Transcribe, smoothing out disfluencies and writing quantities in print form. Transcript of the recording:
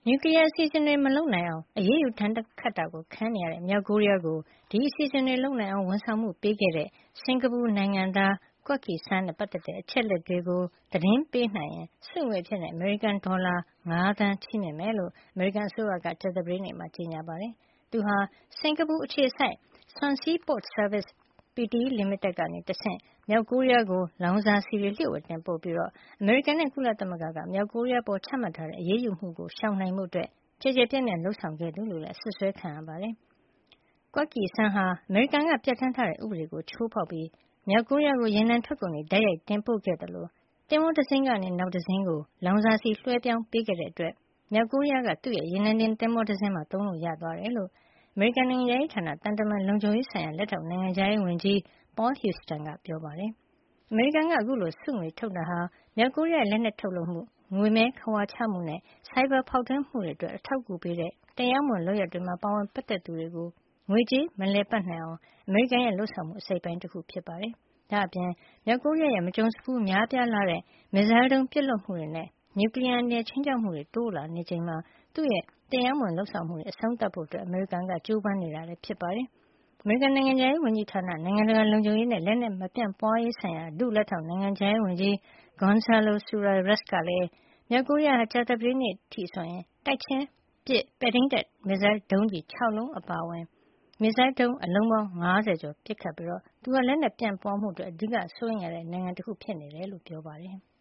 နျူကလီးယားအစီအစဉ်တွေမလုပ်နိုင်အောင်အရေးယူဒဏ်ခတ်တာခံနေရတဲ့မြောက်ကိုရီးယားကိုဒီအစီအစဉ်တွေလုပ်နိုင်အောင်ဝန်ဆောင်မှုပေးခဲ့တဲ့စင်ကာပူနိုင်ငံသား Kwek Kee Seng နဲ့ပတ်သက်တဲ့အချက်လက်တွေကိုသတင်းပေးနိုင်ရင်ဆုငွေအဖြစ်အမေရိကန်ဒေါ်လာ5 သန်းချီးမြှင့်မယ်လို့အမေရိကန်အစိုးရကကြာသပတေးနေ့မှာကြေညာပါတယ်။သူဟာ စင်ကာပူအခြေစိုက် Swansea Port Services Pte Ltd ကနေတဆင့်မြောက်ကိုရီးယားကိုလောင်စာဆီတွေလျှို့ဝှက်တင်ပို့ပြီးအမေရိကန်နဲ့ကုလသမဂ္ဂကမြောက်ကိုရီးယားအပေါ်ချမှတ်ထားတဲ့အရေးယူမှုကိုရှောင်နိုင်ဖို့ကျယ်ကျယ်ပြန့်ပြန့်လုပ်ဆောင်ခဲ့သူလို့လည်းအစွပ်စွဲခံရပါတယ်။ Kwek Kee Seng ဟာ အမေရိကန်ကပြဌာန်းထားတဲ့ဥပဒေကိုချိုးဖေါက်ပြီးမြောက်ကိုရီးယားကိုရေနံထွက်ကုန်တွေတိုက်ရိုက်တင်ပို့ခဲ့သလိုသင်္ဘောတစင်းကနေနောက်တစင်းကိုလောင်စာဆီလွှဲပြောင်းပေးခဲ့တဲ့အတွက်မြောက်ကိုရီးယားကသူ့ရဲ့ရေနံတင်သင်္ဘောတစင်းမှာသုံးလို့ရသွားတယ်လို့အမေရိကန်နိုင်ငံခြားရေးဌာနသံတမန်လုံခြုံရေးဆိုင်ရာလက်ထောက်နိုင်ငံခြားရေးဝန်ကြီး Paul Houston ကပြောပါတယ်။အမေရိကန်ကအခုလိုဆုငွေထုတ်တာဟာမြောက်ကိုရီးယားလက်နက်ထုတ်လုပ်မှုငွေမဲခဝါချမှုနဲ့ဆိုင်ဘာဖေါက်ထွင်းမှုတွေအတွက်အထောက်အကူပေးတဲ့တရားမဝင်လုပ်ရပ်တွေမှာပါဝင်ပတ်သက်သူတွေကိုငွေကြေးမလည်ပတ်နိုင်အောင်အမေရိကန်ရဲ့လုပ်ဆောင်မှုအစိတ်အပိုင်းတခုဖြစ်ပါတယ်။ဒါ့အပြင်မြောက်ကိုရီးယားရဲ့မကြုံစဖူးများပြားလှတဲ့မစ်ဇိုင်းဒုံးပစ်လွှတ်မှုတွေနဲ့နျူကလီးယားအန္တရာယ်ခြိမ်းခြောက်မှုတွေတိုးလာနေချိန်မှာသူ့ရဲ့တရားမဝင်လုပ်ဆောင်မှုတွေအဆုံးသတ်ဖို့အမေရိကန်ကကြိုးပမ်းနေတာလည်းဖြစ်ပါတယ်။အမေရိကန်နိုင်ငံခြားရေးဝန်ကြီးဌာနနိုင်ငံတကာလုံခြုံရေးနဲ့လက်နက်မပြန့်ပွားရေးဆိုင်ရာဒုလက်ထောက်နိုင်ငံခြားရေးဝန်ကြီး Gonzalo Suarez ကလည်းမြောက်ကိုရီးယားဟာကြာသပတေးနေ့အထိဆိုတိုက်ချင်းပစ်ပဲ့ထိန်းတပ်မစ်ဇိုင်းဒုံးကျည်6လုံးအပါအဝင်မစ်ဇိုင်းဒုံးအလုံးပေါင်း50ကျော်ပစ်ခတ်ပြီးသူဟာလက်နက်ပြန့်ပွားမှုအတွက်အဓိကစိုးရိမ်ရတဲ့နိုင်ငံတခုဖြစ်နေတယ်လို့ပြောပါတယ်။